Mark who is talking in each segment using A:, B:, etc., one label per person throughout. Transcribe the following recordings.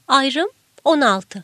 A: Ayrım 16.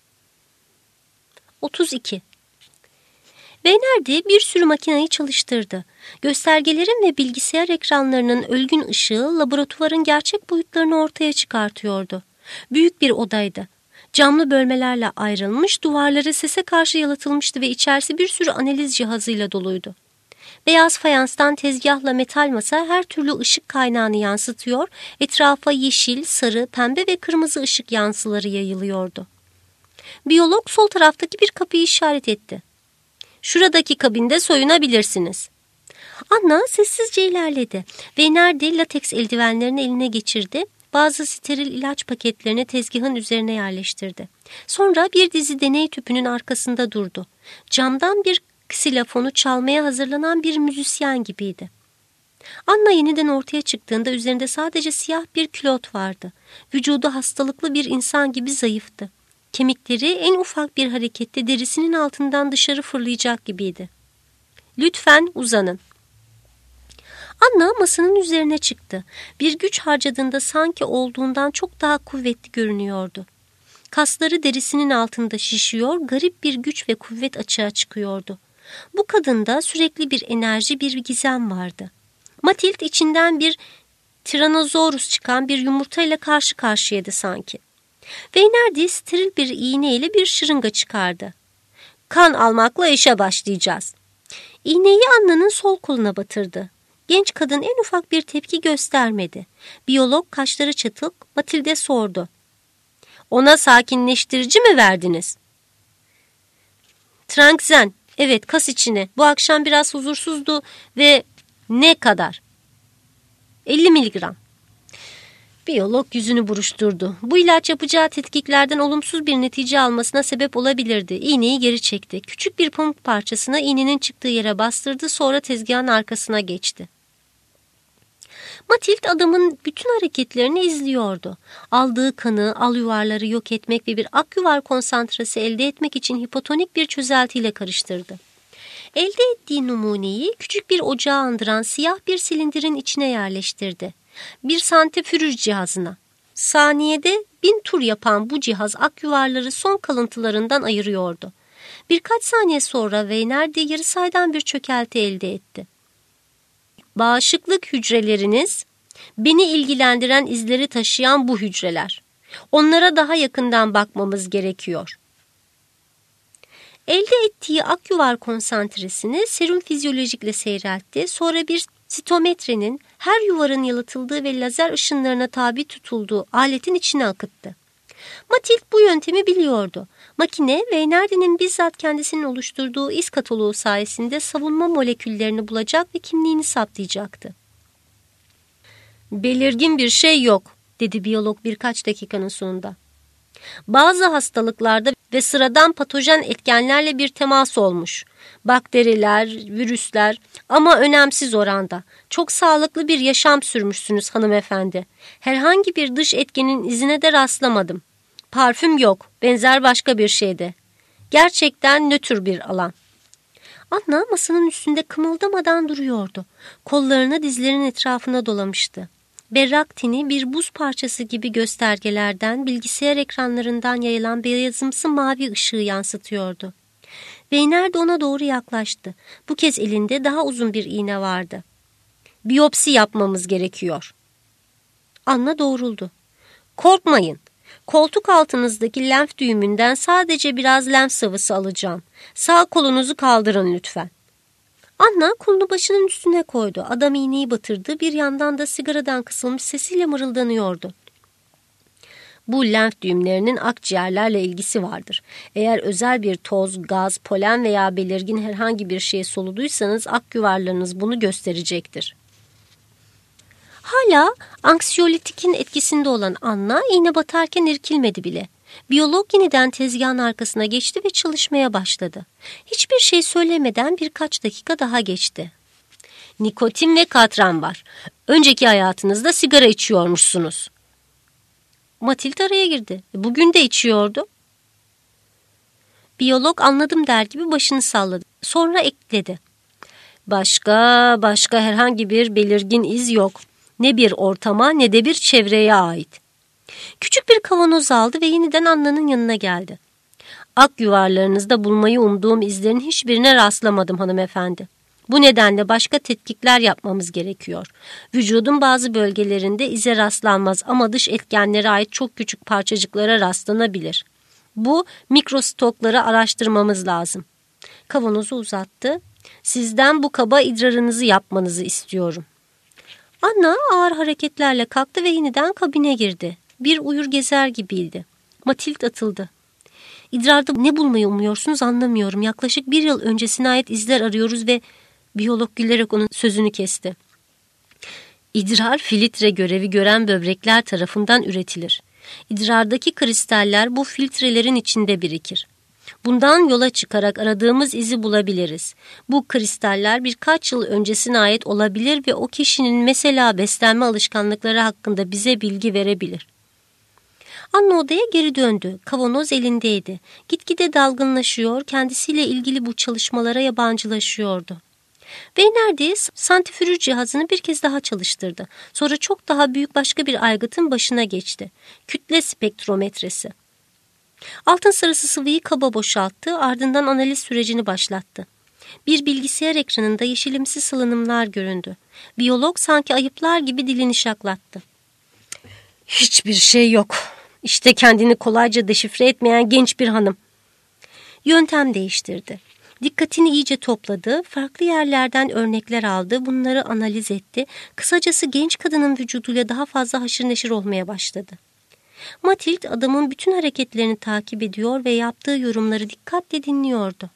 A: 32. Veynerdi bir sürü makineyi çalıştırdı. Göstergelerin ve bilgisayar ekranlarının ölgün ışığı laboratuvarın gerçek boyutlarını ortaya çıkartıyordu. Büyük bir odaydı. Camlı bölmelerle ayrılmış, duvarları sese karşı yalıtılmıştı ve içerisi bir sürü analiz cihazıyla doluydu. Beyaz fayanstan tezgahla metal masa her türlü ışık kaynağını yansıtıyor, etrafa yeşil, sarı, pembe ve kırmızı ışık yansıları yayılıyordu. Biyolog sol taraftaki bir kapıyı işaret etti. "Şuradaki kabinde soyunabilirsiniz." Anna sessizce ilerledi. Veynerdi lateks eldivenlerini eline geçirdi. Bazı steril ilaç paketlerini tezgahın üzerine yerleştirdi. Sonra bir dizi deney tüpünün arkasında durdu. Camdan bir ksilofonu çalmaya hazırlanan bir müzisyen gibiydi. Anna yeniden ortaya çıktığında üzerinde sadece siyah bir külot vardı. Vücudu hastalıklı bir insan gibi zayıftı. Kemikleri en ufak bir harekette derisinin altından dışarı fırlayacak gibiydi. "Lütfen uzanın." Anna masanın üzerine çıktı. Bir güç harcadığında sanki olduğundan çok daha kuvvetli görünüyordu. Kasları derisinin altında şişiyor, garip bir güç ve kuvvet açığa çıkıyordu. Bu kadında sürekli bir enerji, bir gizem vardı. Matilde içinden bir Tyrannosaurus çıkan bir yumurtayla karşı karşıyaydı sanki. Veynerdi steril bir iğneyle bir şırınga çıkardı. "Kan almakla işe başlayacağız." İğneyi Anna'nın sol koluna batırdı. Genç kadın en ufak bir tepki göstermedi. Biyolog kaşları çatık, Matilde sordu. "Ona sakinleştirici mi verdiniz?" "Tranxen, evet, kas içine. Bu akşam biraz huzursuzdu ve..." "Ne kadar?" 50 miligram. Biyolog yüzünü buruşturdu. Bu ilaç yapacağı tetkiklerden olumsuz bir netice almasına sebep olabilirdi. İğneyi geri çekti. Küçük bir pamuk parçasına iğnenin çıktığı yere bastırdı, sonra tezgahın arkasına geçti. Matilde adamın bütün hareketlerini izliyordu. Aldığı kanı, al yuvarları yok etmek ve bir ak yuvar konsantrası elde etmek için hipotonik bir çözeltiyle karıştırdı. Elde ettiği numuneyi küçük bir ocağı andıran siyah bir silindirin içine yerleştirdi. Bir santrifüj cihazına. Saniyede 1000 tur yapan bu cihaz ak yuvarları son kalıntılarından ayırıyordu. Birkaç saniye sonra Veynerdi yarı saydam bir çökelti elde etti. "Bağışıklık hücreleriniz, beni ilgilendiren izleri taşıyan bu hücreler. Onlara daha yakından bakmamız gerekiyor." Elde ettiği ak yuvar konsantresini serum fizyolojikle seyreltti. Sonra bir sitometrenin her yuvarın yalıtıldığı ve lazer ışınlarına tabi tutulduğu aletin içine akıttı. Matilde bu yöntemi biliyordu. Makine, Veynerdi'nin bizzat kendisinin oluşturduğu iz kataloğu sayesinde savunma moleküllerini bulacak ve kimliğini saptayacaktı. "Belirgin bir şey yok," dedi biyolog birkaç dakikanın sonunda. "Bazı hastalıklarda ve sıradan patojen etkenlerle bir temas olmuş. Bakteriler, virüsler, ama önemsiz oranda. Çok sağlıklı bir yaşam sürmüşsünüz hanımefendi. Herhangi bir dış etkenin izine de rastlamadım. Parfüm yok, benzer başka bir şeyde. Gerçekten nötr bir alan." Anna masanın üstünde kımıldamadan duruyordu. Kollarını dizlerinin etrafına dolamıştı. Berrak teni bir buz parçası gibi göstergelerden, bilgisayar ekranlarından yayılan beyazımsı mavi ışığı yansıtıyordu. Veyner de ona doğru yaklaştı. Bu kez elinde daha uzun bir iğne vardı. "Biyopsi yapmamız gerekiyor." Anna doğruldu. "Korkmayın. Koltuk altınızdaki lenf düğümünden sadece biraz lenf sıvısı alacağım. Sağ kolunuzu kaldırın lütfen." Anna kolunu başının üstüne koydu. Adam iğneyi batırdı. Bir yandan da sigaradan kısılmış sesiyle mırıldanıyordu. "Bu lenf düğümlerinin akciğerlerle ilgisi vardır. Eğer özel bir toz, gaz, polen veya belirgin herhangi bir şey soluduysanız ak yuvarlarınız bunu gösterecektir." Hala anksiyolitikin etkisinde olan Anna iğne batarken irkilmedi bile. Biyolog yeniden tezgahın arkasına geçti ve çalışmaya başladı. Hiçbir şey söylemeden birkaç dakika daha geçti. "Nikotin ve katran var. Önceki hayatınızda sigara içiyormuşsunuz." Matilde araya girdi. "Bugün de içiyordu." Biyolog anladım der gibi başını salladı. Sonra ekledi. Başka herhangi bir belirgin iz yok. Ne bir ortama ne de bir çevreye ait." Küçük bir kavanoz aldı ve yeniden Anna'nın yanına geldi. Ak yuvarlarınızda bulmayı umduğum izlerin hiçbirine rastlamadım hanımefendi. Bu nedenle başka tetkikler yapmamız gerekiyor. Vücudun bazı bölgelerinde ize rastlanmaz ama dış etkenlere ait çok küçük parçacıklara rastlanabilir. Bu mikrostokları araştırmamız lazım. Kavanozu uzattı. Sizden bu kaba idrarınızı yapmanızı istiyorum. Anna ağır hareketlerle kalktı ve yeniden kabine girdi. Bir uyur gezer gibiydi. Matilda atıldı. İdrarda ne bulmayı umuyorsunuz anlamıyorum. Yaklaşık 1 yıl öncesine ait izler arıyoruz ve biyolog gülerek onun sözünü kesti. İdrar filtre görevi gören böbrekler tarafından üretilir. İdrardaki kristaller bu filtrelerin içinde birikir. Bundan yola çıkarak aradığımız izi bulabiliriz. Bu kristaller birkaç yıl öncesine ait olabilir ve o kişinin mesela beslenme alışkanlıkları hakkında bize bilgi verebilir. Anna odaya geri döndü. Kavanoz elindeydi. Gitgide dalgınlaşıyor, kendisiyle ilgili bu çalışmalara yabancılaşıyordu. Beynerdi santrifüj cihazını bir kez daha çalıştırdı. Sonra çok daha büyük başka bir aygıtın başına geçti. Kütle spektrometresi. Altın sarısı sıvıyı kaba boşalttı, ardından analiz sürecini başlattı. Bir bilgisayar ekranında yeşilimsi salınımlar göründü. Biyolog sanki ayıplar gibi dilini şaklattı. Hiçbir şey yok. İşte kendini kolayca deşifre etmeyen genç bir hanım. Yöntem değiştirdi. Dikkatini iyice topladı, farklı yerlerden örnekler aldı, bunları analiz etti. Kısacası genç kadının vücuduyla daha fazla haşır neşir olmaya başladı. Matilda adamın bütün hareketlerini takip ediyor ve yaptığı yorumları dikkatle dinliyordu.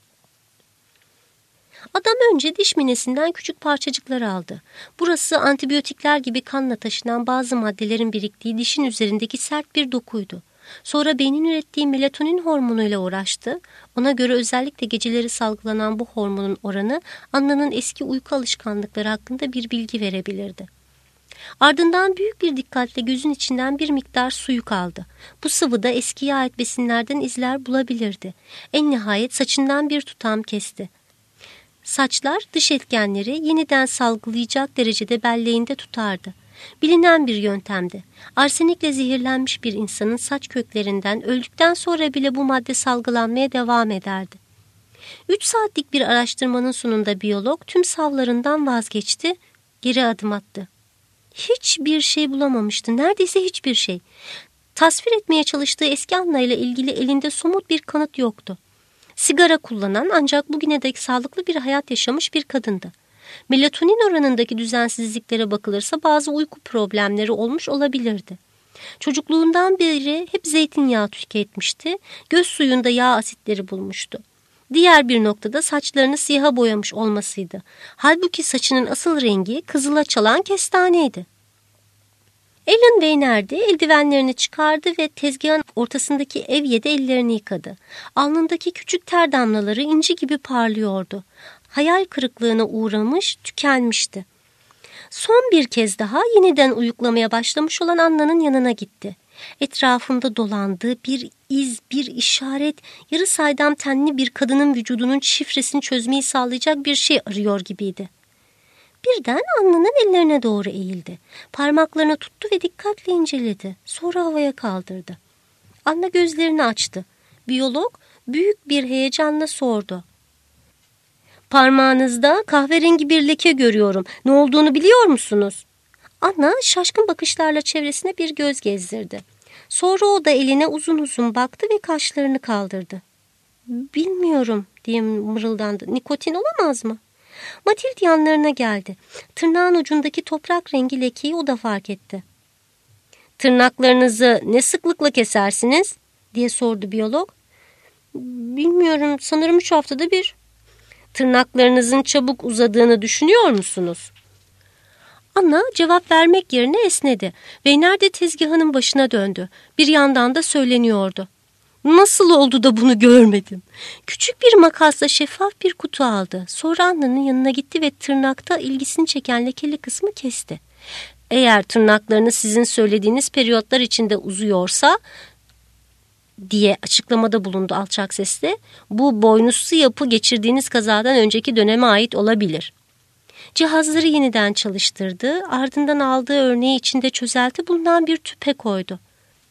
A: Adam önce diş minesinden küçük parçacıklar aldı. Burası antibiyotikler gibi kanla taşınan bazı maddelerin biriktiği dişin üzerindeki sert bir dokuydu. Sonra beynin ürettiği melatonin hormonuyla uğraştı. Ona göre özellikle geceleri salgılanan bu hormonun oranı Anna'nın eski uyku alışkanlıkları hakkında bir bilgi verebilirdi. Ardından büyük bir dikkatle gözün içinden bir miktar suyu kaldı. Bu sıvıda eskiye ait besinlerden izler bulabilirdi. En nihayet saçından bir tutam kesti. Saçlar dış etkenleri yeniden salgılayacak derecede belleğinde tutardı. Bilinen bir yöntemdi. Arsenikle zehirlenmiş bir insanın saç köklerinden öldükten sonra bile bu madde salgılanmaya devam ederdi. 3 saatlik bir araştırmanın sonunda biyolog tüm savlarından vazgeçti, geri adım attı. Hiçbir şey bulamamıştı, neredeyse hiçbir şey. Tasvir etmeye çalıştığı eski Anna ile ilgili elinde somut bir kanıt yoktu. Sigara kullanan ancak bugüne dek sağlıklı bir hayat yaşamış bir kadındı. Melatonin oranındaki düzensizliklere bakılırsa bazı uyku problemleri olmuş olabilirdi. Çocukluğundan beri hep zeytinyağı tüketmişti, göz suyunda yağ asitleri bulmuştu. Diğer bir noktada saçlarını siyaha boyamış olmasıydı. Halbuki saçının asıl rengi kızıla çalan kestaneydi. Ellen Weyner'di, eldivenlerini çıkardı ve tezgahın ortasındaki evyede ellerini yıkadı. Alnındaki küçük ter damlaları inci gibi parlıyordu. Hayal kırıklığına uğramış, tükenmişti. Son bir kez daha yeniden uyuklamaya başlamış olan Anna'nın yanına gitti. Etrafında dolandığı bir iz, bir işaret, yarı saydam tenli bir kadının vücudunun şifresini çözmeyi sağlayacak bir şey arıyor gibiydi. Birden Anna'nın ellerine doğru eğildi. Parmaklarını tuttu ve dikkatle inceledi. Sonra havaya kaldırdı. Anna gözlerini açtı. Biyolog büyük bir heyecanla sordu. Parmağınızda kahverengi bir leke görüyorum. Ne olduğunu biliyor musunuz? Anna şaşkın bakışlarla çevresine bir göz gezdirdi. Sonra o da eline uzun uzun baktı ve kaşlarını kaldırdı. Bilmiyorum diye mırıldandı. Nikotin olamaz mı? Matilda yanlarına geldi. Tırnağın ucundaki toprak rengi lekeyi o da fark etti. Tırnaklarınızı ne sıklıkla kesersiniz? Diye sordu biyolog. Bilmiyorum, sanırım 3 haftada bir. Tırnaklarınızın çabuk uzadığını düşünüyor musunuz? Anna cevap vermek yerine esnedi ve nerede tezgahının başına döndü. Bir yandan da söyleniyordu. Nasıl oldu da bunu görmedim? Küçük bir makasla şeffaf bir kutu aldı. Sonra Anna'nın yanına gitti ve tırnakta ilgisini çeken lekeli kısmı kesti. Eğer tırnaklarınız sizin söylediğiniz periyotlar içinde uzuyorsa diye açıklamada bulundu alçak sesle. Bu boynuzlu yapı geçirdiğiniz kazadan önceki döneme ait olabilir. Cihazları yeniden çalıştırdı. Ardından aldığı örneği içinde çözelti bulunan bir tüpe koydu.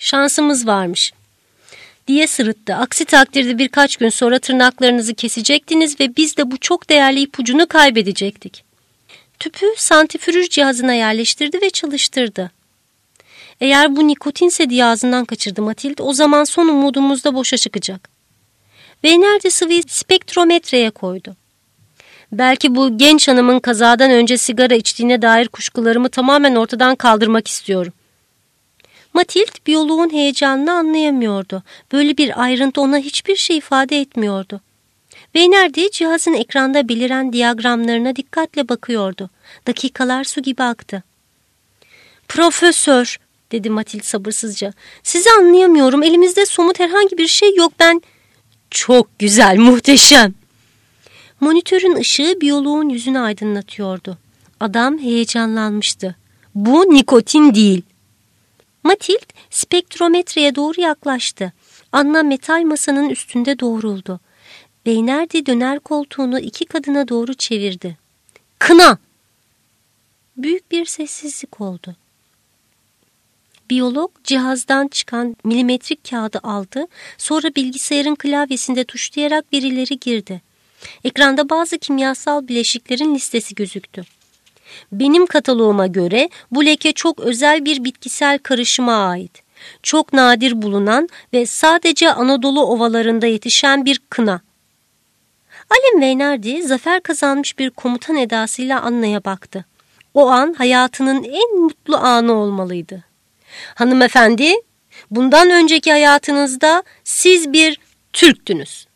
A: Şansımız varmış diye sırıttı. Aksi takdirde birkaç gün sonra tırnaklarınızı kesecektiniz ve biz de bu çok değerli ipucunu kaybedecektik. Tüpü santrifüj cihazına yerleştirdi ve çalıştırdı. Eğer bu nikotinse diye ağzından kaçırdı Matilda, o zaman son umudumuz da boşa çıkacak. Weiner de sıvıyı spektrometreye koydu. Belki bu genç hanımın kazadan önce sigara içtiğine dair kuşkularımı tamamen ortadan kaldırmak istiyorum. Matilda biyoloğun heyecanını anlayamıyordu. Böyle bir ayrıntı ona hiçbir şey ifade etmiyordu. Weiner de cihazın ekranda beliren diyagramlarına dikkatle bakıyordu. Dakikalar su gibi aktı. "Profesör," dedi Matilda sabırsızca. "Sizi anlayamıyorum. Elimizde somut herhangi bir şey yok. Ben..." "Çok güzel, muhteşem." Monitörün ışığı biyoloğun yüzünü aydınlatıyordu. Adam heyecanlanmıştı. "Bu nikotin değil." Matilda spektrometreye doğru yaklaştı. Anna metal masanın üstünde doğruldu. Weiner de döner koltuğunu iki kadına doğru çevirdi. "Kına!" Büyük bir sessizlik oldu. Biyolog cihazdan çıkan milimetrik kağıdı aldı, sonra bilgisayarın klavyesinde tuşlayarak verileri girdi. Ekranda bazı kimyasal bileşiklerin listesi gözüktü. "Benim kataloğuma göre bu leke çok özel bir bitkisel karışıma ait. Çok nadir bulunan ve sadece Anadolu ovalarında yetişen bir kına." Alem Weiner zafer kazanmış bir komutan edasıyla Anna'ya baktı. O an hayatının en mutlu anı olmalıydı. "Hanımefendi, bundan önceki hayatınızda siz bir Türktünüz."